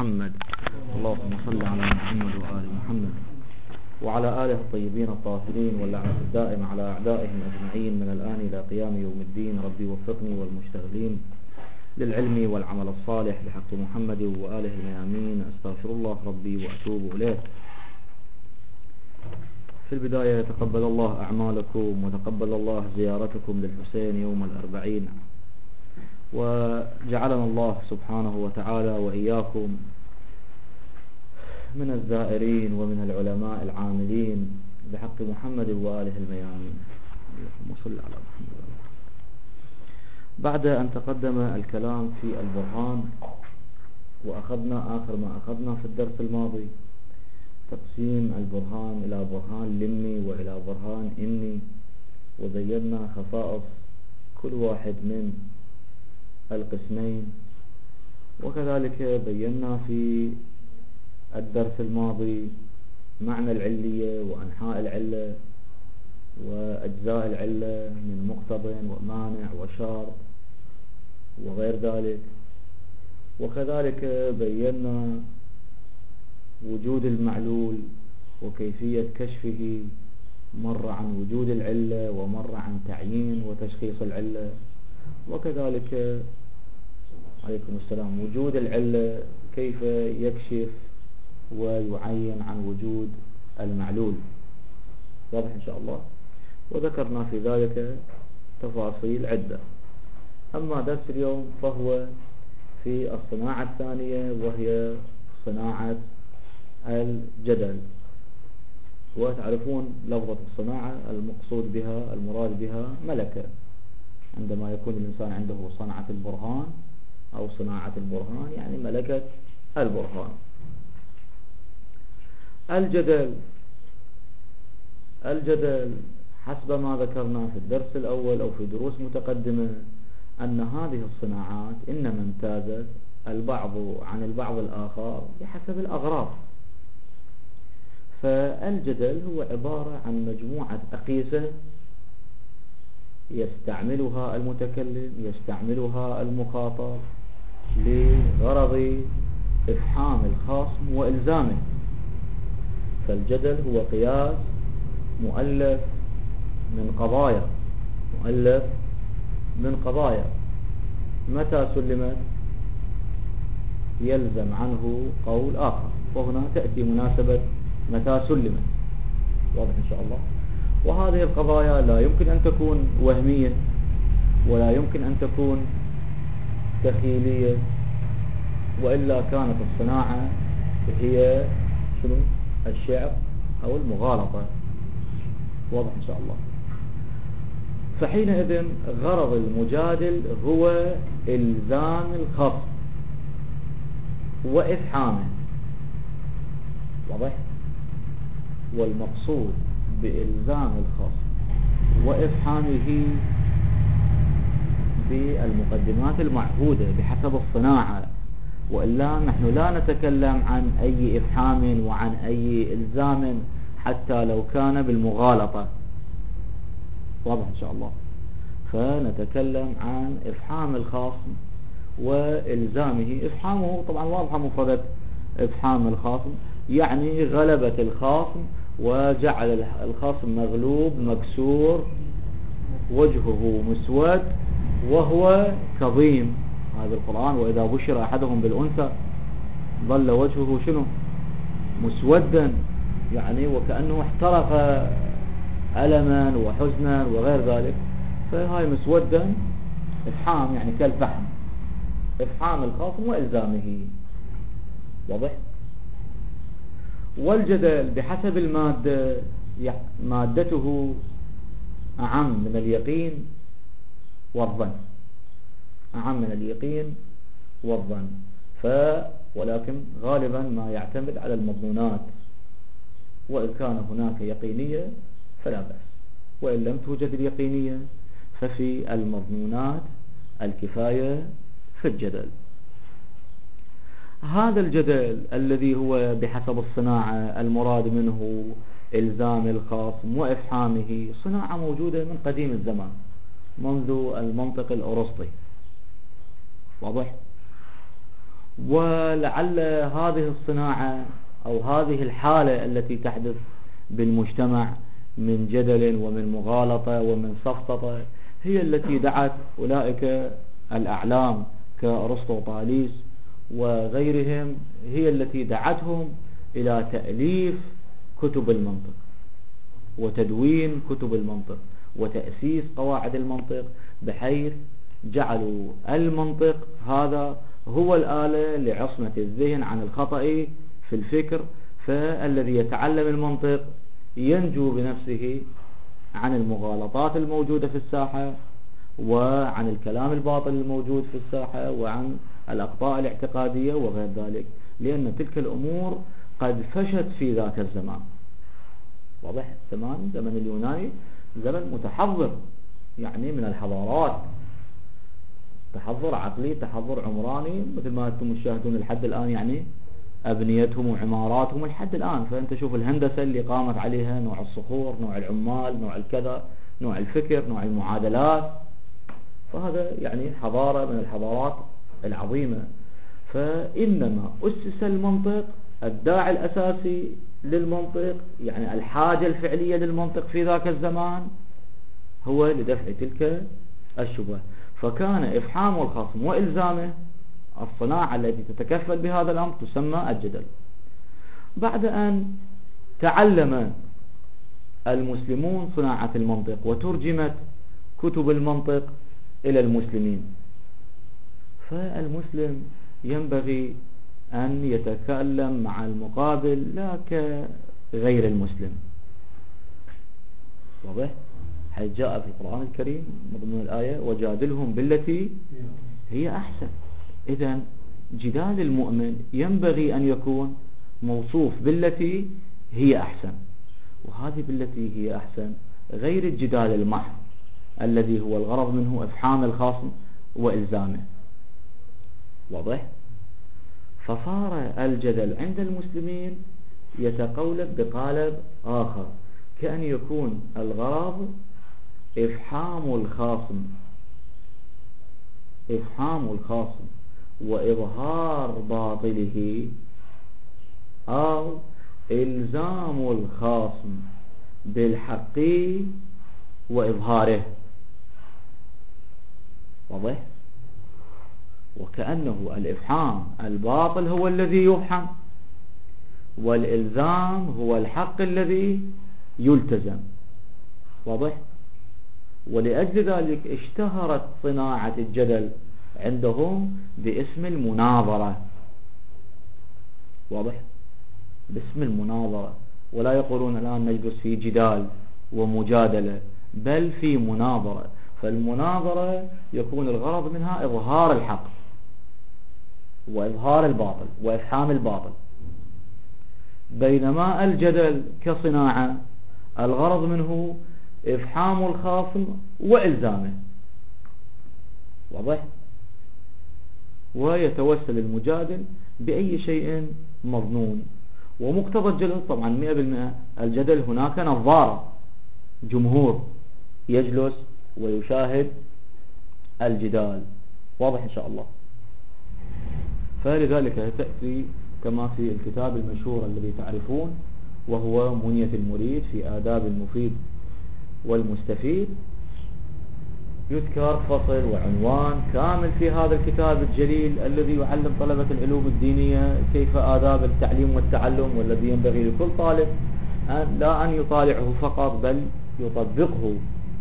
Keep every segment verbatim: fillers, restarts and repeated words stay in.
محمد. اللهم صل على محمد وآل محمد وعلى آله الطيبين الطاهرين، واللعنة الدائمة على أعدائهم أجمعين من الآن إلى قيام يوم الدين. ربي وفقني والمشتغلين للعلم والعمل الصالح بحق محمد وآله الميامين. أستغفر الله ربي وأتوب إليه. في البداية تقبل الله أعمالكم وتقبل الله زيارتكم للحسين يوم الأربعين، وجعلنا الله سبحانه وتعالى وإياكم من الزائرين ومن العلماء العاملين بحق محمد وآله الميامين. اللهم صل على محمد. بعد أن تقدم الكلام في البرهان، وأخذنا آخر ما أخذنا في الدرس الماضي تقسيم البرهان إلى برهان لمي وإلى برهان إني، وبينا خصائص كل واحد من القسمين، وكذلك بينا في الدرس الماضي معنى العلية وأنحاء العلة وأجزاء العلة من مقتضى ومانع وشرط وغير ذلك، وكذلك بينا وجود المعلول وكيفية كشفه، مر عن وجود العلة ومر عن تعيين وتشخيص العلة، وكذلك عليكم السلام وجود العلة كيف يكشف ويعين عن وجود المعلول. واضح إن شاء الله. وذكرنا في ذلك تفاصيل عدة. أما درس اليوم فهو في الصناعة الثانية، وهي صناعة الجدل. وتعرفون لفظة الصناعة المقصود بها المراد بها ملكة، عندما يكون الإنسان عنده صنعة البرهان أو صناعة البرهان، يعني ملكة البرهان. الجدل الجدل حسب ما ذكرنا في الدرس الأول أو في دروس متقدمة، أن هذه الصناعات إنما امتازت البعض عن البعض الآخر بحسب الأغراض. فالجدل هو عبارة عن مجموعة أقيسة يستعملها المتكلم يستعملها المخاطب لغرض إفحام الخصم وإلزامه. فالجدل هو قياس مؤلف من قضايا مؤلف من قضايا متى سلمت يلزم عنه قول آخر، وهنا تأتي مناسبة متى سلمت. واضح إن شاء الله. وهذه القضايا لا يمكن أن تكون وهمية، ولا يمكن أن تكون تخيلية، وإلا كانت الصناعة هي شنو؟ الشعر أو المغالطة. واضح إن شاء الله. فحينئذ غرض المجادل هو إلزام الخصم وإفحامه. واضح. والمقصود بإلزام الخصم وإفحامه بالمقدمات المعهودة بحسب الصناعة، وإلا نحن لا نتكلم عن أي إفحام وعن أي إلزام حتى لو كان بالمغالطة. واضح إن شاء الله. فنتكلم عن إفحام الخصم وإلزامه. إفحامه طبعا واضحة مفردة إفحام الخصم، يعني غلبة الخصم وجعل الخصم مغلوب مكسور وجهه مسود وهو كظيم. هذا القرآن: وإذا بشر أحدهم بالأنثى ظل وجهه شنو؟ مسودا، يعني وكأنه احترق ألما وحزنا وغير ذلك. فهاي مسودا إفحام، يعني كالفحم، إفحام الخصم وإلزامه. واضح. والجدل بحسب المادة مادته أعم من اليقين والظن، أعم من اليقين والظن. ف ولكن غالبا ما يعتمد على المضمونات، وإن كان هناك يقينية فلا بأس، وإن لم توجد اليقينية ففي المضمونات الكفاية في الجدل. هذا الجدل الذي هو بحسب الصناعة المراد منه إلزام الخصم وإفحامه صناعة موجودة من قديم الزمان، منذ المنطق الأرسطي. واضح. ولعل هذه الصناعة أو هذه الحالة التي تحدث بالمجتمع من جدل ومن مغالطة ومن سفسطة هي التي دعت أولئك الأعلام كأرسطو طاليس وغيرهم، هي التي دعتهم إلى تأليف كتب المنطق وتدوين كتب المنطق وتأسيس قواعد المنطق، بحيث جعلوا المنطق هذا هو الآلة لعصمة الذهن عن الخطأ في الفكر، فالذي يتعلم المنطق ينجو بنفسه عن المغالطات الموجودة في الساحة وعن الكلام الباطل الموجود في الساحة وعن الأخطاء الاعتقادية وغير ذلك، لأن تلك الأمور قد فشت في ذاك الزمان. واضح؟ زمان زمن اليوناني زمن متحضر، يعني من الحضارات، تحضر عقلي تحضر عمراني، مثل ما أنتم تشاهدون لحد الآن، يعني أبنيتهم وعماراتهم لحد الآن. فأنت شوف الهندسة اللي قامت عليها، نوع الصخور، نوع العمال، نوع الكذا، نوع الفكر، نوع المعادلات، فهذا يعني حضارة من الحضارات العظيمة. فإنما أسس المنطق، الداعي الأساسي للمنطق، يعني الحاجة الفعلية للمنطق في ذاك الزمان، هو لدفع تلك الشبهة. فكان إفحام الخصم وإلزامه الصناعة التي تتكفل بهذا الأمر تسمى الجدل. بعد أن تعلم المسلمون صناعة المنطق وترجمت كتب المنطق إلى المسلمين، فالمسلم ينبغي أن يتكلم مع المقابل لا كغير المسلم. واضح؟ حيث جاء في القرآن الكريم ضمن الآية وجادلهم بالتي هي أحسن. إذن جدال المؤمن ينبغي أن يكون موصوف بالتي هي أحسن، وهذه بالتي هي أحسن غير الجدال المحض الذي هو الغرض منه إفحام الخصم وإلزامه. واضح؟ فصار الجدل عند المسلمين يتقولب بقالب آخر، كأن يكون الغرض إفحام الخصم إفحام الخصم وإظهار باطله، أو إلزام الخصم بالحق وإظهاره. واضح؟ وكأنه الإفحام الباطل هو الذي يفحم، والإلزام هو الحق الذي يلتزم. واضح؟ ولأجل ذلك اشتهرت صناعة الجدل عندهم باسم المناظرة. واضح؟ باسم المناظرة، ولا يقولون الآن نجلس في جدال ومجادلة، بل في مناظرة. فالمناظرة يكون الغرض منها إظهار الحق وإظهار الباطل وإفحام الباطل، بينما الجدل كصناعة الغرض منه إفحام الخصم وإلزامه. واضح؟ ويتوسل المجادل بأي شيء مظنون. ومقتضى الجدل طبعا مئة بالمئة الجدل هناك نظارة، جمهور يجلس ويشاهد الجدال. واضح إن شاء الله؟ فلذلك تأتي كما في الكتاب المشهور الذي تعرفون وهو منية المريد في آداب المفيد والمستفيد، يذكر فصل وعنوان كامل في هذا الكتاب الجليل الذي يعلم طلبة العلوم الدينية كيف آداب التعليم والتعلم، والذي ينبغي لكل طالب أن لا أن يطالعه فقط بل يطبقه.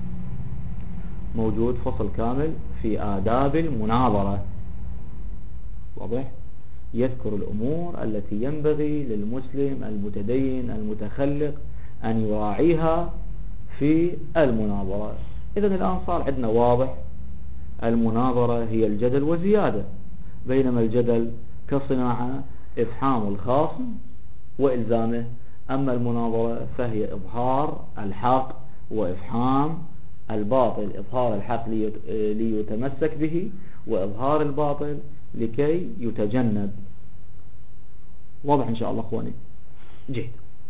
موجود فصل كامل في آداب المناظرة. واضح؟ يذكر الأمور التي ينبغي للمسلم المتدين المتخلق أن يراعيها في المناظرة. إذن الآن صار عندنا واضح المناظرة هي الجدل وزيادة، بينما الجدل كصناعة إفحام الخاصم وإلزامه، أما المناظرة فهي إظهار الحق وإفحام الباطل، إظهار الحق ليتمسك به وإظهار الباطل لكي يتجنب. واضح إن شاء الله أخواني؟ جيد.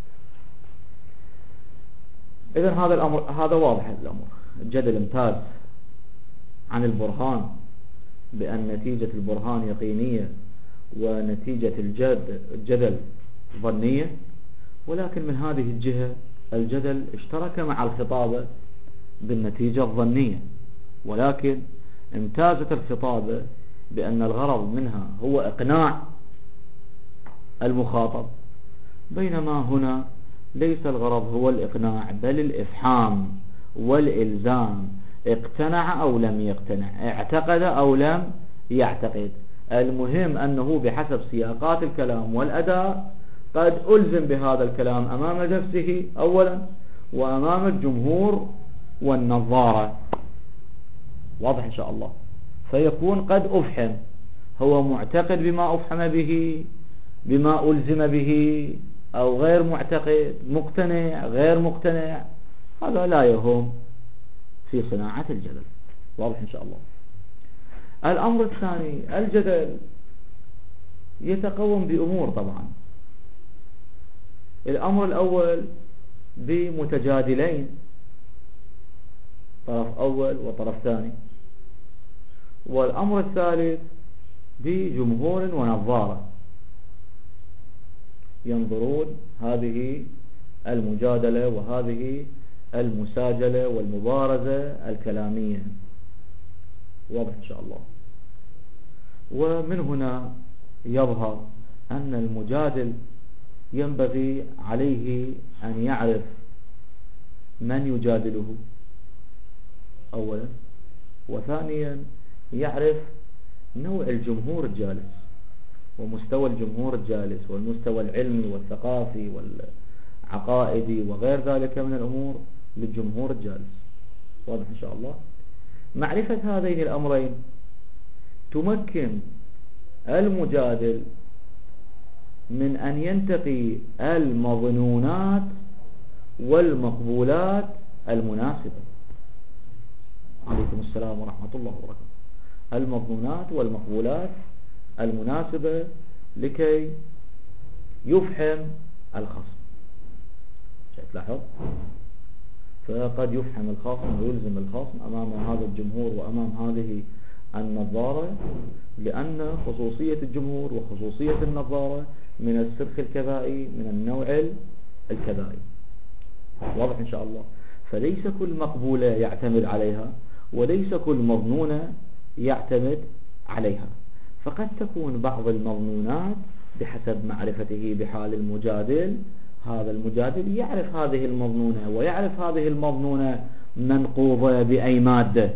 إذن هذا الأمر هذا واضح الأمر. الجدل امتاز عن البرهان بأن نتيجة البرهان يقينية ونتيجة الجد الجدل ظنية، ولكن من هذه الجهة الجدل اشترك مع الخطابة بالنتيجة الظنية، ولكن امتازت الخطابة بأن الغرض منها هو إقناع المخاطب، بينما هنا ليس الغرض هو الإقناع بل الإفحام والإلزام، اقتنع أو لم يقتنع، اعتقد أو لم يعتقد، المهم أنه بحسب سياقات الكلام والأداء قد ألزم بهذا الكلام أمام نفسه أولا وأمام الجمهور والنظارة. واضح إن شاء الله. فيكون قد أفحم، هو معتقد بما أفحم به، بما ألزم به، أو غير معتقد، مقتنع غير مقتنع، هذا لا يهم في صناعة الجدل. واضح إن شاء الله. الأمر الثاني، الجدل يتقوم بأمور طبعا. الأمر الأول بمتجادلين، طرف أول وطرف ثاني، والأمر الثالث بجمهور ونظارة ينظرون هذه المجادلة وهذه المساجلة والمبارزة الكلامية. واضح إن شاء الله. ومن هنا يظهر أن المجادل ينبغي عليه أن يعرف من يجادله أولا، وثانيا يعرف نوع الجمهور الجالس ومستوى الجمهور الجالس والمستوى العلمي والثقافي والعقائدي وغير ذلك من الأمور للجمهور الجالس. واضح إن شاء الله. معرفة هذين الأمرين تمكن المجادل من أن ينتقي المظنونات والمقبولات المناسبة. عليكم السلام ورحمة الله وبركاته. المظنونات والمقبولات المناسبة لكي يفحم الخصم. تلاحظ، فقد يفحم الخصم ويلزم الخصم أمام هذا الجمهور وأمام هذه النظارة، لأن خصوصية الجمهور وخصوصية النظارة من السرخ الكذائي من النوع الكذائي. واضح إن شاء الله. فليس كل مقبولة يعتمد عليها، وليس كل مظنونة يعتمد عليها، فقد تكون بعض المظنونات بحسب معرفته بحال المجادل، هذا المجادل يعرف هذه المظنونة ويعرف هذه المظنونة منقوضة بأي مادة،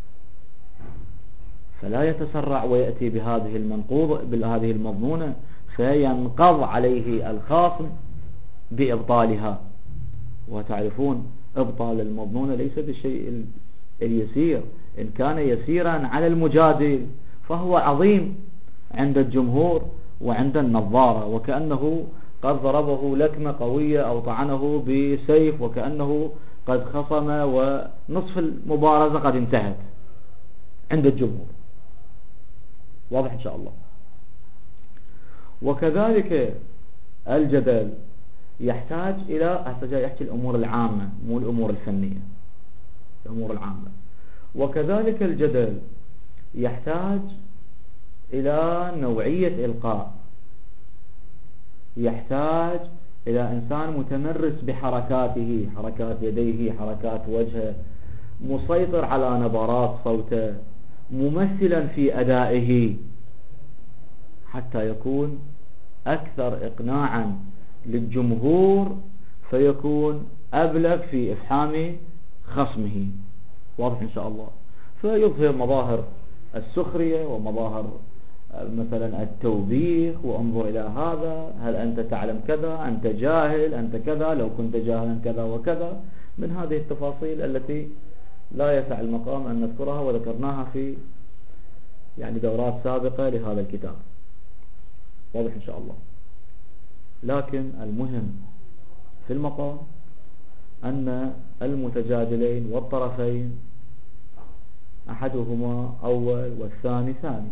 فلا يتسرع ويأتي بهذه المنقوضة بهذه المظنونة فينقض عليه الخاصم بإبطالها. وتعرفون إبطال المظنونة ليس بالشيء اليسير، إن كان يسيرا على المجادل فهو عظيم عند الجمهور وعند النظارة، وكأنه قد ضربه لكمة قوية أو طعنه بسيف، وكأنه قد خصم ونصف المبارزة قد انتهت عند الجمهور. واضح إن شاء الله. وكذلك الجدل يحتاج إلى هسه جاي يحكي الأمور العامة مو الأمور الفنية، الأمور العامة. وكذلك الجدل يحتاج إلى نوعية إلقاء، يحتاج إلى إنسان متمرس بحركاته، حركات يديه، حركات وجهه، مسيطر على نبرات صوته، ممثلا في أدائه، حتى يكون أكثر إقناعا للجمهور فيكون أبلغ في إفحام خصمه. واضح إن شاء الله. فيظهر مظاهر السخرية ومظاهر مثلا التوبيخ، وانظر إلى هذا، هل أنت تعلم كذا، أنت جاهل، أنت كذا، لو كنت جاهلا كذا وكذا، من هذه التفاصيل التي لا يسع المقام أن نذكرها وذكرناها في يعني دورات سابقة لهذا الكتاب. واضح إن شاء الله. لكن المهم في المقام أن المتجادلين والطرفين أحدهما أول والثاني ثاني،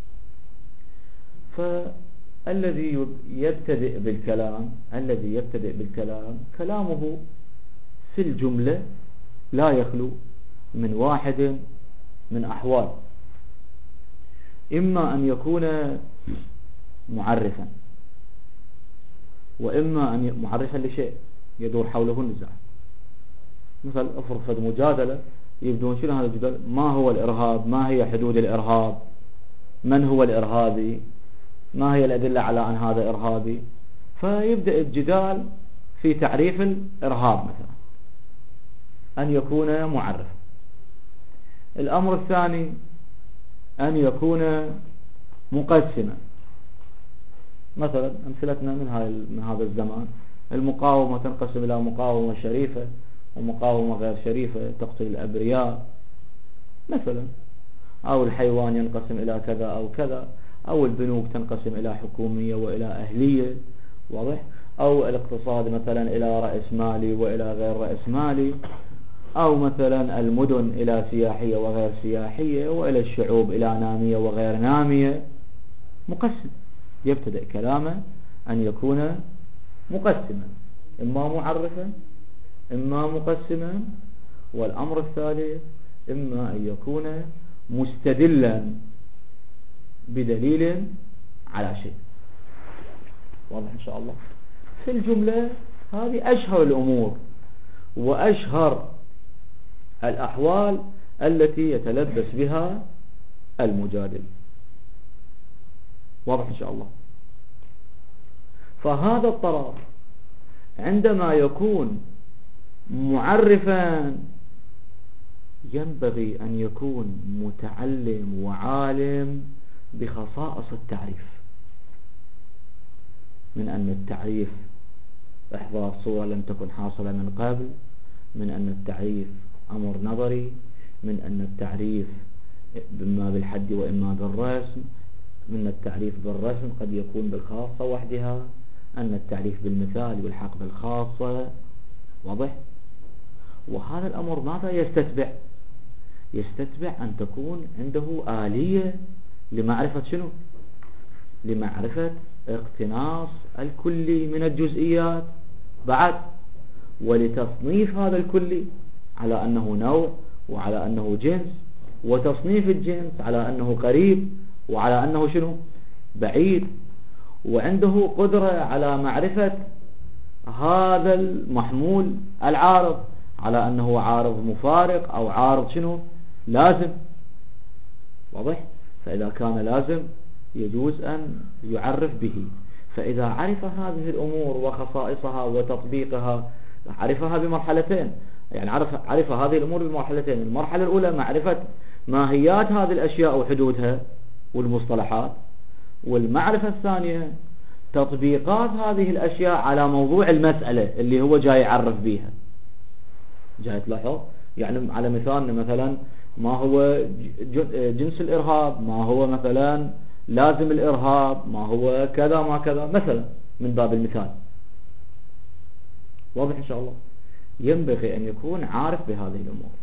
فالذي يبتدئ بالكلام الذي يبتدئ بالكلام كلامه في الجملة لا يخلو من واحد من أحوال: إما أن يكون معرفا، وإما أن معرفا لشيء يدور حوله النزاع. مثل افرض مجادلة يبدون شنو هذا الجدل، ما هو الإرهاب، ما هي حدود الإرهاب، من هو الإرهابي، ما هي الأدلة على أن هذا إرهابي، فيبدأ الجدال في تعريف الإرهاب مثلا أن يكون معرفا. الأمر الثاني أن يكون مقسما. مثلا أمثلتنا من هاي من هذا الزمان، المقاومة تنقسم إلى مقاومة شريفة ومقاومة غير شريفة تقتل الأبرياء مثلا، أو الحيوان ينقسم إلى كذا أو كذا، أو البنوك تنقسم إلى حكومية وإلى أهلية، واضح، أو الاقتصاد مثلا إلى رأس مالي وإلى غير رأس مالي، أو مثلا المدن إلى سياحية وغير سياحية، وإلى الشعوب إلى نامية وغير نامية. مقسم، يبتدأ كلامه أن يكون مقسما، إما معرفا إما مقسما. والأمر الثالث إما أن يكون مستدلا بدليل على شيء. واضح إن شاء الله. في الجملة هذه أشهر الأمور وأشهر الأحوال التي يتلبس بها المجادل. واضح إن شاء الله. فهذا الطرف عندما يكون معرفا ينبغي أن يكون متعلم وعالم بخصائص التعريف، من أن التعريف إحضار صورة لم تكن حاصلة من قبل، من أن التعريف أمر نظري، من أن التعريف إما بالحد وإما بالرسم، من التعريف بالرسم قد يكون بالخاصة وحدها، أن التعريف بالمثال يلحق بالخاصة. واضح. وهذا الأمر ماذا يستتبع؟ يستتبع أن تكون عنده آلية لمعرفة شنو؟ لمعرفة اقتناص الكلي من الجزئيات بعد، ولتصنيف هذا الكلي على أنه نوع وعلى أنه جنس، وتصنيف الجنس على أنه قريب وعلى أنه شنو؟ بعيد. وعنده قدرة على معرفة هذا المحمول العارض على أنه عارض مفارق أو عارض شنو؟ لازم. واضح. فإذا كان لازم يجوز أن يعرف به. فإذا عرف هذه الأمور وخصائصها وتطبيقها، عرفها بمرحلتين، يعني عرف, عرف هذه الأمور بمرحلتين. المرحلة الأولى معرفة ماهيات هذه الأشياء وحدودها والمصطلحات، والمعرفة الثانية تطبيقات هذه الأشياء على موضوع المسألة اللي هو جاي يعرف بيها. جاي تلاحظ يعني على مثال مثلا ما هو جنس الإرهاب، ما هو مثلا لازم الإرهاب، ما هو كذا ما كذا مثلا، من باب المثال. واضح إن شاء الله. ينبغي أن يكون عارف بهذه الأمور.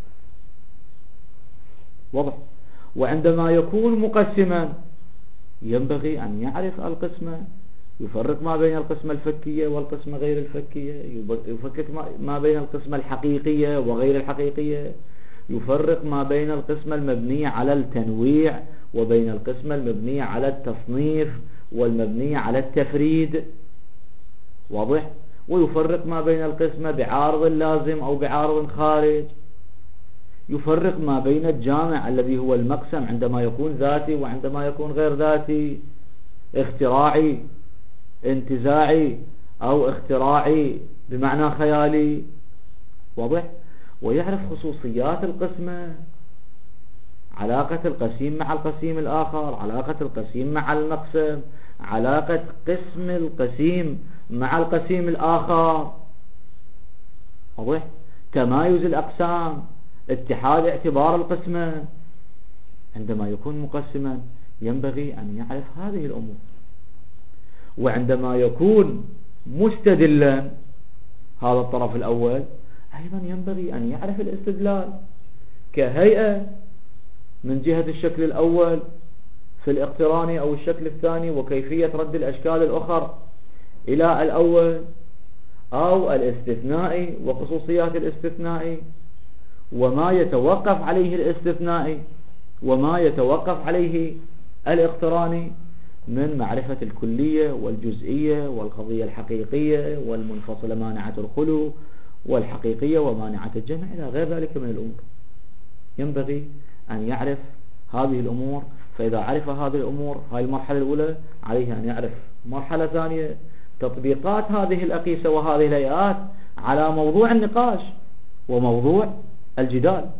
واضح. وعندما يكون مقسما ينبغي أن يعرف القسمة، يفرق ما بين القسمة الفكية والقسمة غير الفكية، يفكك ما بين القسمة الحقيقية وغير الحقيقية، يفرق ما بين القسمة المبنية على التنويع وبين القسمة المبنية على التصنيف والمبنية على التفريد. واضح. ويفرق ما بين القسمة بعارض لازم أو بعارض خارج، يفرق ما بين الجامع الذي هو المقسم عندما يكون ذاتي وعندما يكون غير ذاتي، اختراعي انتزاعي أو اختراعي بمعنى خيالي. واضح. ويعرف خصوصيات القسمة، علاقة القسيم مع القسيم الآخر، علاقة القسيم مع المقسم، علاقة قسم القسيم مع القسيم الآخر. واضح. تمايز الأقسام، اتحاد اعتبار القسمة. عندما يكون مقسما ينبغي أن يعرف هذه الأمور. وعندما يكون مستدلا، هذا الطرف الأول، أيضا ينبغي أن يعرف الاستدلال كهيئة من جهة الشكل الأول في الاقتراني أو الشكل الثاني، وكيفية رد الأشكال الأخرى إلى الأول، أو الاستثنائي وخصوصيات الاستثنائي، وما يتوقف عليه الاستثنائي وما يتوقف عليه الاقتراني، من معرفة الكلية والجزئية والقضية الحقيقية والمنفصلة مانعة الخلو والحقيقية ومانعة الجمع إلى غير ذلك من الأمور. ينبغي أن يعرف هذه الأمور. فإذا عرف هذه الأمور، هاي المرحلة الأولى، عليه أن يعرف مرحلة ثانية تطبيقات هذه الأقيسة وهذه الهيئات على موضوع النقاش وموضوع الجدال.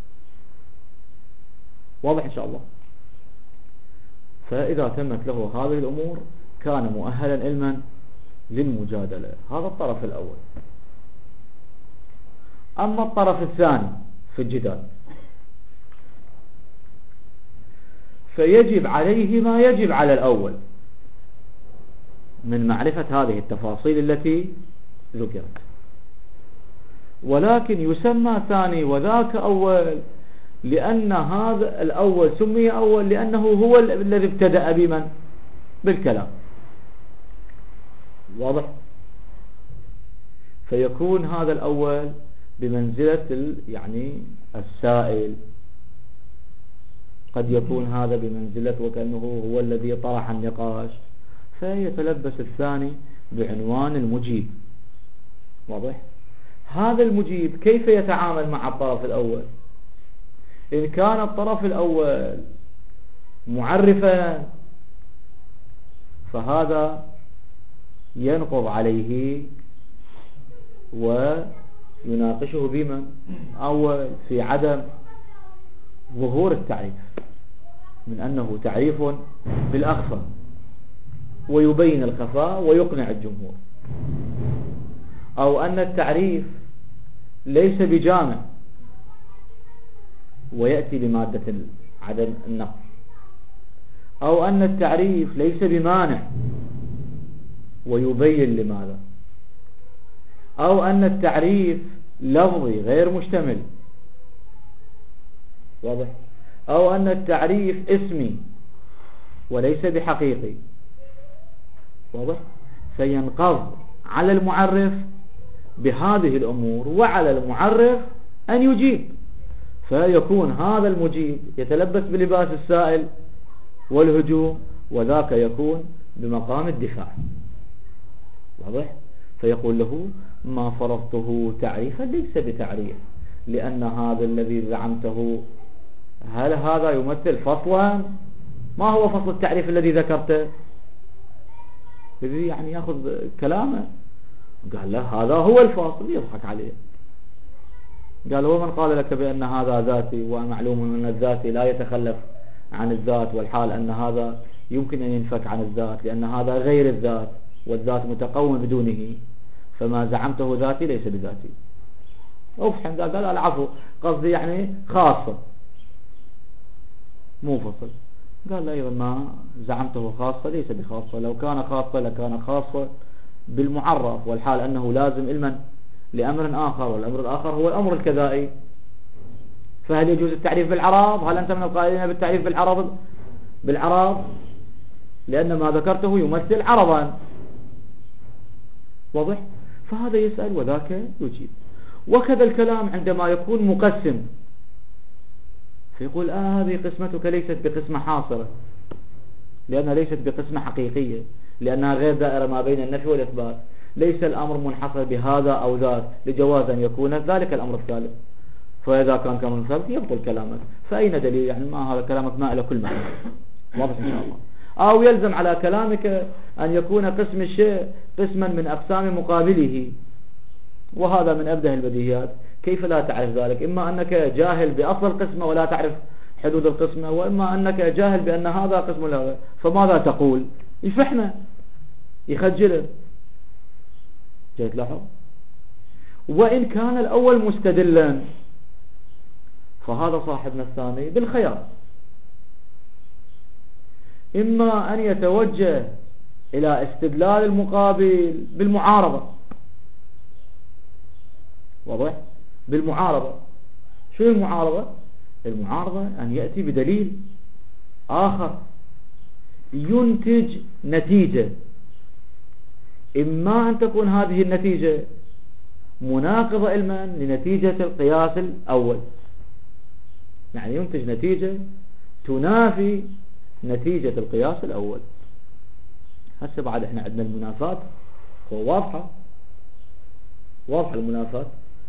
واضح إن شاء الله. فإذا تمت له هذه الأمور كان مؤهلا علما للمجادلة. هذا الطرف الأول. أما الطرف الثاني في الجدال فيجب عليه ما يجب على الأول من معرفة هذه التفاصيل التي ذكرت، ولكن يسمى ثاني وذاك أول لأن هذا الأول سمي أول لأنه هو الذي ابتدأ بمن؟ بالكلام. واضح؟ فيكون هذا الأول بمنزلة يعني السائل، قد يكون هذا بمنزلة وكأنه هو الذي طرح النقاش، فيتلبس الثاني بعنوان المجيب. واضح؟ هذا المجيب كيف يتعامل مع الطرف الأول؟ إن كان الطرف الأول معرفا فهذا ينقض عليه ويناقشه بمن؟ أول في عدم ظهور التعريف، من أنه تعريف بالأخفى ويبين الخفاء ويقنع الجمهور، أو أن التعريف ليس بجامع ويأتي بمادة عدم النقص، أو أن التعريف ليس بمانع ويبين لماذا، أو أن التعريف لفظي غير مشتمل. واضح؟ أو أن التعريف اسمي وليس بحقيقي. واضح؟ فينقض على المعرف بهذه الأمور وعلى المعرف أن يجيب، فيكون هذا المجيب يتلبس بلباس السائل والهجوم، وذاك يكون بمقام الدفاع. واضح؟ فيقول له ما فرضته تعريفا ليس بتعريف، لأن هذا الذي زعمته هل هذا يمثل فصلا؟ ما هو فصل التعريف الذي ذكرته؟ يعني يأخذ كلامه. قال له هذا هو الفاصل، يضحك عليه. قال ومن قال لك بأن هذا ذاتي، ومعلوم أن الذاتي لا يتخلف عن الذات، والحال أن هذا يمكن أن ينفك عن الذات لأن هذا غير الذات والذات متقوم بدونه، فما زعمته ذاتي ليس بذاتي. أفحم. قال قال العفو، قصدي يعني خاصة مو فصل. قال لا، أيضا ما زعمته خاصة ليس بخاصة، لو كان خاصة لكان خاصة بالمعرف، والحال أنه لازم علما لأمر آخر، والأمر الآخر هو الأمر الكذائي. فهل يجوز التعريف بالعرض؟ هل أنت من القائلين بالتعريف بالعرض؟ بالعرض لأن ما ذكرته يمثل عرضا. واضح؟ فهذا يسأل وذاك يجيب. وكذا الكلام عندما يكون مقسم، فيقول آه هذه قسمتك ليست بقسمة حاصرة، لأنها ليست بقسمة حقيقية، لأنها غير دائرة ما بين النفي والإثبات. ليس الأمر منحصر بهذا أو ذاك لجواز أن يكون ذلك الأمر الثالث، فإذا كان كامل الثالث يبطل كلامك. فأين دليل؟ يعني ما هذا كلامك ما إلى كل معنى. واضح إن شاء الله. أو يلزم على كلامك أن يكون قسم الشيء قسما من أقسام مقابله، وهذا من أبده البديهيات. كيف لا تعرف ذلك؟ إما أنك جاهل بأصل القسمة ولا تعرف حدود القسمة، وإما أنك جاهل بأن هذا قسم لهذا، فماذا تقول؟ يفحمه يخجله. جيت لاحظ؟ وإن كان الأول مستدلا فهذا صاحبنا الثاني بالخيار، إما أن يتوجه إلى استدلال المقابل بالمعارضة. واضح؟ بالمعارضة. شو المعارضة؟ المعارضة أن يأتي بدليل آخر ينتج نتيجة، إما أن تكون هذه النتيجة مناقضة علما لنتيجة القياس الأول، يعني ينتج نتيجة تنافي نتيجة القياس الأول. هسه بعد احنا عندنا المنافات واضحة واضحة المنافات،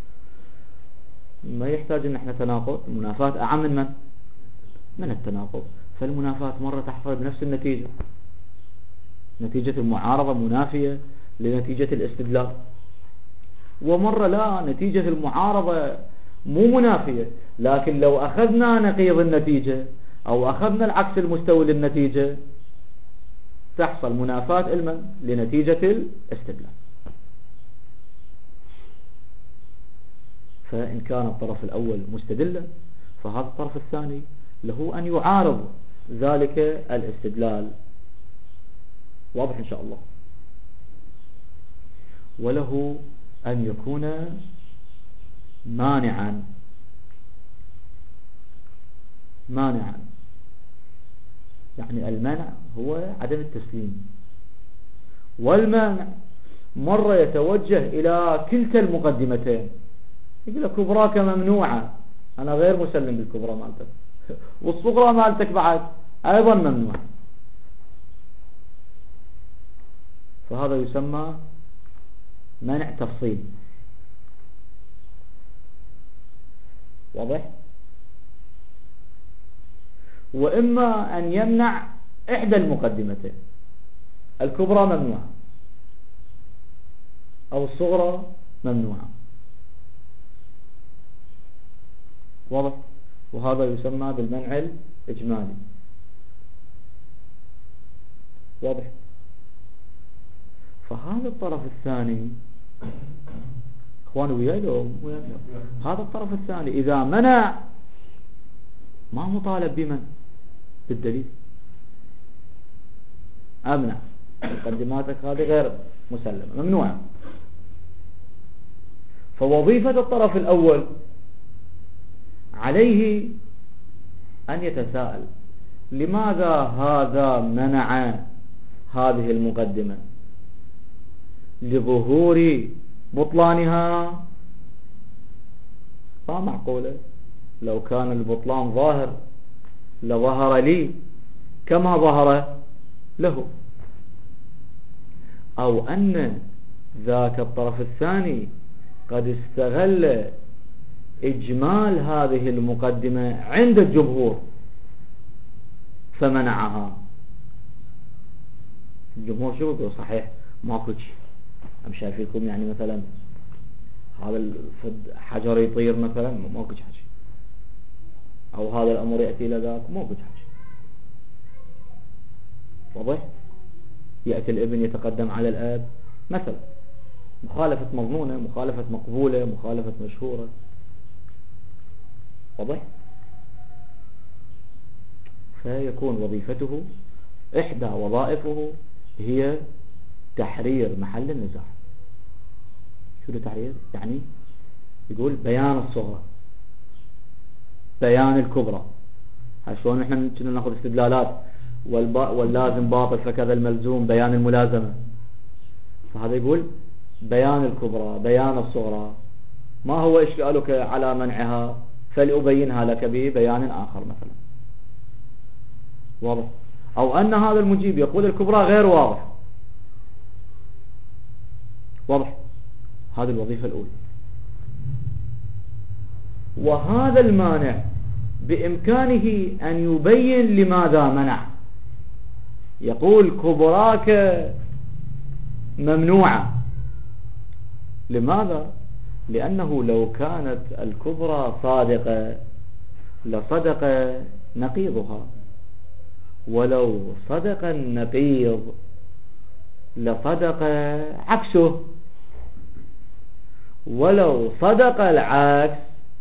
ما يحتاج ان احنا تناقض. المنافات اعم من من من التناقض. فالمنافات مرة تحصل بنفس النتيجة، نتيجة المعارضة منافية لنتيجة الاستدلال، ومرة لا، نتيجة المعارضة مو منافية، لكن لو أخذنا نقيض النتيجة أو أخذنا العكس المستوي للنتيجة تحصل منافاة المن لنتيجة الاستدلال. فإن كان الطرف الأول مستدلا فهذا الطرف الثاني له أن يعارض ذلك الاستدلال. واضح إن شاء الله. وله أن يكون مانعا مانعا يعني المانع هو عدم التسليم، والمانع مرة يتوجه إلى كلتا المقدمتين، يقول لك كبراك ممنوعة، أنا غير مسلم بالكبرى مالتك، والصغرى مالتك بعد أيضا ممنوعة. فهذا يسمى منع تفصيل. واضح؟ وإما أن يمنع إحدى المقدمتين، الكبرى ممنوعة أو الصغرى ممنوعة. واضح؟ وهذا يسمى بالمنع الإجمالي. واضح؟ فهذا الطرف الثاني اخواني وياي لو هذا الطرف الثاني إذا منع ما مطالب بمن بالدليل، أمنع مقدماتك هذه غير مسلمة ممنوعة. فوظيفة الطرف الأول عليه أن يتساءل لماذا هذا منع هذه المقدمة؟ لظهور بطلانها؟ ما معقولة، لو كان البطلان ظاهر لظهر لي كما ظهر له. أو أن ذاك الطرف الثاني قد استغل إجمال هذه المقدمة عند الجمهور فمنعها. الجمهور شو يقول؟ صحيح ماكو شيء، أم شايفينكم يعني مثلا هذا الحجر يطير مثلا ماكو حاجة، أو هذا الأمر يأتي إلى ذاك ماكو حاجة. واضح؟ يأتي الابن يتقدم على الأب مثلا، مخالفة مظنونة، مخالفة مقبولة، مخالفة مشهورة. واضح؟ فيكون وظيفته إحدى وظائفه هي تحرير محل النزاع. شو التحرير؟ يعني يقول بيان الصغرى، بيان الكبرى. شلون احنا كنا ناخذ استدلالات واللازم باطل فكذا الملزوم، بيان الملازمة. فهذا يقول بيان الكبرى بيان الصغرى، ما هو إشكالك على منعها فلأبينها لك ببيان آخر مثلا. واضح؟ أو أن هذا المجيب يقول الكبرى غير واضح. واضح؟ هذه الوظيفة الأولى. وهذا المانع بإمكانه أن يبين لماذا منع، يقول كبراك ممنوعة. لماذا؟ لأنه لو كانت الكبرى صادقة لصدق نقيضها، ولو صدق النقيض لصدق عكسه، ولو صدق العكس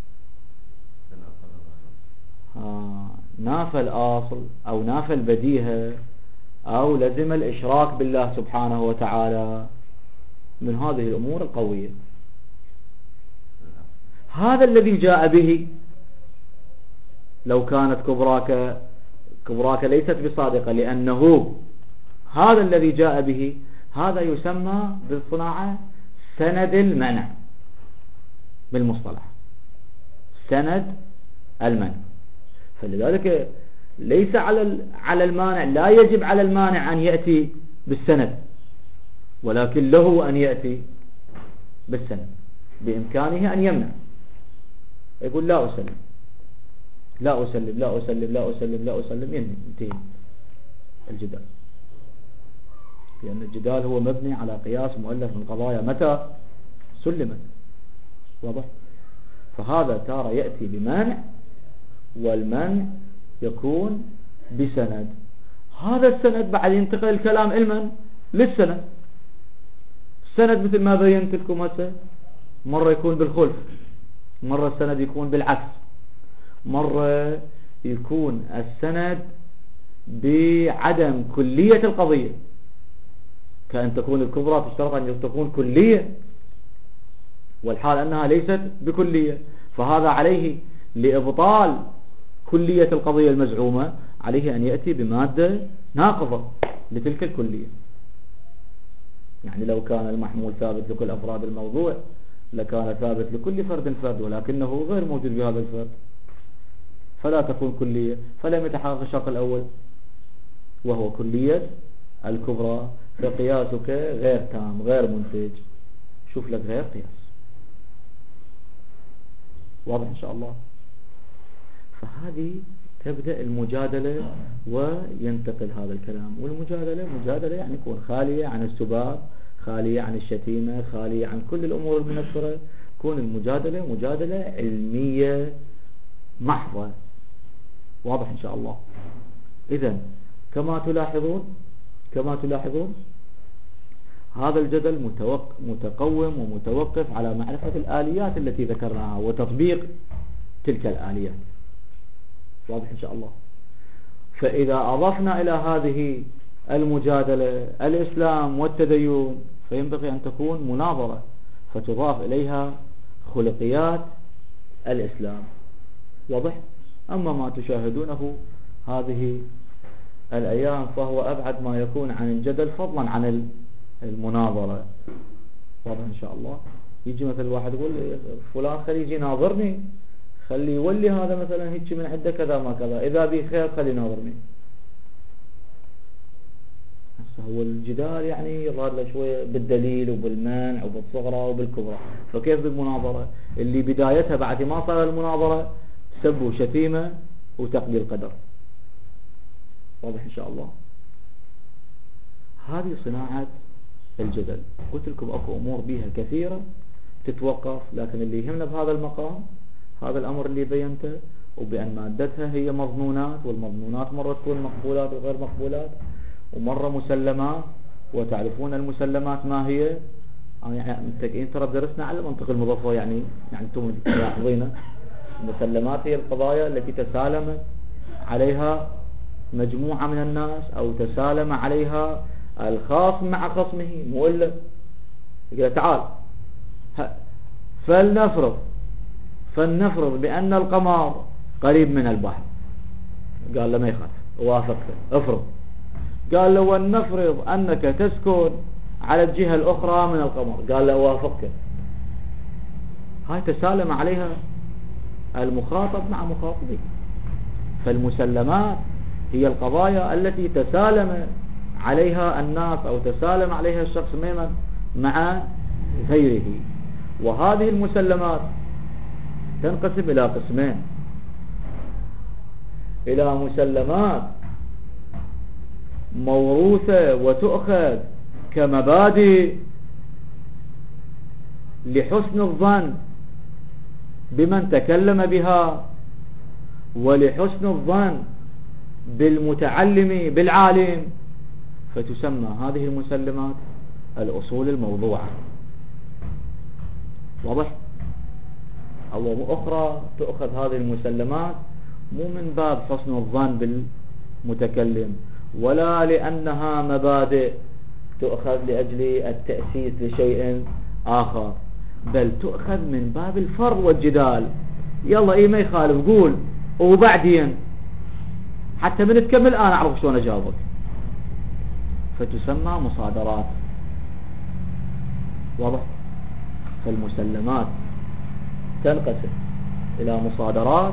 آه نافى الأصل أو نافى البديهة أو لزم الإشراك بالله سبحانه وتعالى من هذه الأمور القوية. هذا الذي جاء به. لو كانت كبراك كبراك ليست بصادقة لأنه هذا الذي جاء به، هذا يسمى بالصناعة سند المنع بالمصطلح، سند المنع. فلذلك ليس على على المانع، لا يجب على المانع أن يأتي بالسند، ولكن له أن يأتي بالسند، بإمكانه أن يمنع، يقول لا أسلم لا أسلم لا أسلم لا أسلم لا أسلم، ينتهي الجدال، لأن الجدال هو مبني على قياس مؤلف من قضايا متى سلمت. واضح؟ فهذا تارة يأتي بمنع، والمنع يكون بسند. هذا السند بعد ينتقل الكلام المن للسند. السند مثل ما بينت لكم هسه، مرة يكون بالخلف، مرة السند يكون بالعكس، مرة يكون السند بعدم كلية القضية، كأن تكون الكبرى تشترط أن تكون كلية، والحال أنها ليست بكلية، فهذا عليه لإبطال كلية القضية المزعومة عليه أن يأتي بمادة ناقضة لتلك الكلية. يعني لو كان المحمول ثابت لكل أفراد الموضوع لكان ثابت لكل فرد فرد، ولكنه غير موجود بهذا الفرد، فلا تكون كلية، فلم يتحقق الشرط الأول وهو كلية الكبرى، فقياسك غير تام غير منتج. شوف لك غير قياس. واضح إن شاء الله؟ فهذه تبدأ المجادلة وينتقل هذا الكلام. والمجادلة مجادلة يعني يكون خالية عن السباب، خالية عن الشتيمة، خالية عن كل الأمور المنكرة، تكون المجادلة مجادلة علمية محضة. واضح إن شاء الله؟ إذن كما تلاحظون كما تلاحظون هذا الجدل متقوم ومتوقف على معرفة الآليات التي ذكرناها وتطبيق تلك الآليات. واضح إن شاء الله؟ فإذا أضفنا إلى هذه المجادلة الإسلام والتدين فينبغي أن تكون مناظرة، فتضاف إليها خلقيات الإسلام. واضح؟ أما ما تشاهدونه هذه الأيام فهو أبعد ما يكون عن الجدل فضلا عن المناظرة. واضح إن شاء الله؟ يجي مثل واحد يقول فلان خلي يجي ناظرني، خلي يولي هذا مثلا هيك من عنده كذا ما كذا، إذا بي خير خلي ناظرني. هو الجدال يعني يظهر له شوية بالدليل وبالمنع وبالصغرى وبالكبرى، فكيف بالمناظرة اللي بدايتها بعد ما صار المناظرة سب وشتيمة وتقليل قدر. واضح إن شاء الله؟ هذه صناعة الجدل. قلت لكم أكو أمور بيها كثيرة تتوقف، لكن اللي يهمنا بهذا المقام هذا الأمر اللي بينته، وبأن مادتها هي مضمونات، والمضمونات مرة تكون مقبولات وغير مقبولات، ومرة مسلمات، وتعرفون المسلمات ما هي. يعني متكئين ترى درسنا على المنطق المضافة، يعني يعني انتم لاحظين المسلمات هي القضايا التي تسالم عليها مجموعة من الناس، أو تسالم عليها الخاصم مع خصمه مؤلف. يقول تعال فلنفرض فلنفرض بأن القمر قريب من البحر، قال له ما يخاف، وافقت افرض. قال له ولنفرض أنك تسكن على الجهة الأخرى من القمر، قال له وافقت. هاي تسالم عليها المخاطب مع مخاطبه. فالمسلمات هي القضايا التي تسالم عليها الناس أو تسالم عليها الشخص ميمن مع غيره. وهذه المسلمات تنقسم إلى قسمين: إلى مسلمات موروثة وتؤخذ كمبادئ لحسن الظن بمن تكلم بها، ولحسن الظن بالمتعلم بالعالم، فتسمى هذه المسلمات الأصول الموضوعة. واضح؟ أو أخرى تؤخذ هذه المسلمات مو من باب حسن الظن بالمتكلم، ولا لأنها مبادئ تؤخذ لأجل التأسيس لشيء آخر، بل تؤخذ من باب الفرض والجدال. يلا إيه ما يخالف قول، وبعدين حتى من تكمل أنا أعرف شلون أجاوبك. فتسمى مصادرات. واضح؟ فالمسلمات تنقسم إلى مصادرات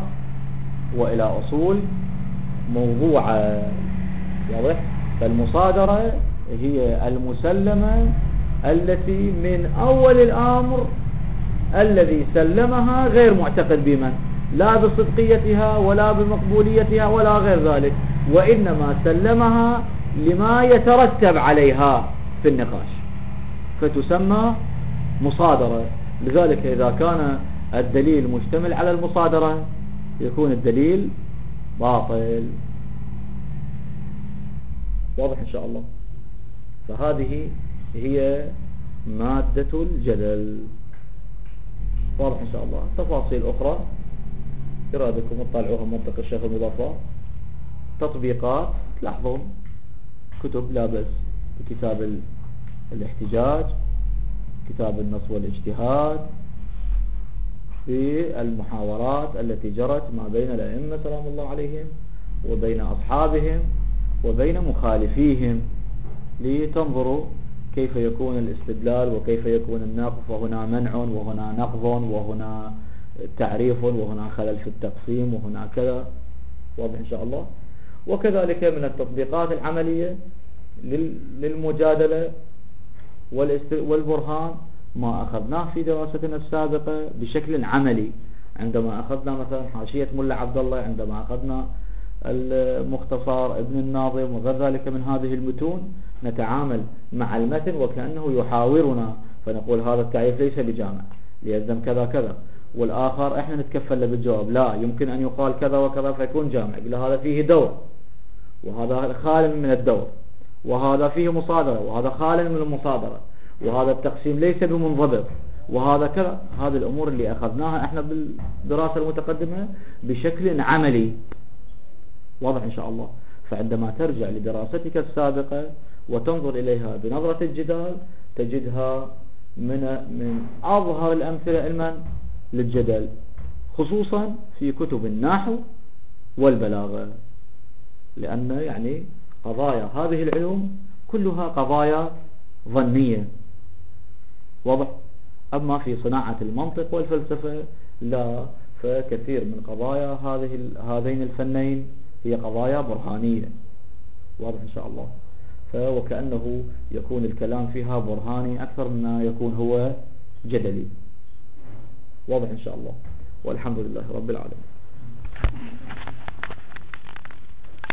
وإلى أصول موضوعة. واضح؟ فالمصادرة هي المسلمة التي من أول الأمر الذي سلمها غير معتقد بمن لا بصدقيتها ولا بمقبوليتها ولا غير ذلك، وإنما سلمها لما يترتب عليها في النقاش، فتسمى مصادرة. لذلك إذا كان الدليل مشتمل على المصادرة يكون الدليل باطل. واضح إن شاء الله؟ فهذه هي مادة الجدل. واضح إن شاء الله. تفاصيل أخرى إرادكم اطلعوها منطق الشيخ المظفر، تطبيقات تلاحظون كتب لا بأس بكتاب الاحتجاج، كتاب النص والاجتهاد، في المحاورات التي جرت ما بين الأئمة سلام الله عليهم وبين أصحابهم وبين مخالفيهم، لتنظروا كيف يكون الاستدلال وكيف يكون النقض، وهنا منع وهنا نقض وهنا تعريف وهنا خلل في التقسيم وهنا كذا. واضح إن شاء الله. وكذلك من التطبيقات العملية للمجادلة والبرهان ما أخذناه في دراستنا السابقة بشكل عملي، عندما أخذنا مثلا حاشية ملا عبد الله، عندما أخذنا المختصر ابن الناظم وغير ذلك من هذه المتون، نتعامل مع المتن وكأنه يحاورنا، فنقول هذا التعريف ليس بجامع ليلزم كذا كذا، والآخر احنا نتكفل له بالجواب لا يمكن أن يقال كذا وكذا فيكون جامع، يقول هذا فيه دور وهذا خال من الدور، وهذا فيه مصادرة وهذا خال من المصادرة، وهذا التقسيم ليس بمنضبط، وهذا كذا. هذه الأمور اللي أخذناها احنا بالدراسة المتقدمة بشكل عملي. واضح إن شاء الله. فعندما ترجع لدراستك السابقة وتنظر إليها بنظرة الجدال تجدها من من أظهر الأمثلة علما للجدل، خصوصا في كتب النحو والبلاغة، لأن يعني قضايا هذه العلوم كلها قضايا ظنية. واضح. أما في صناعة المنطق والفلسفة لا، فكثير من قضايا هذه هذين الفنين هي قضايا برهانية. واضح إن شاء الله. وكأنه يكون الكلام فيها برهاني أكثر مما يكون هو جدلي. واضح إن شاء الله. والحمد لله رب العالمين.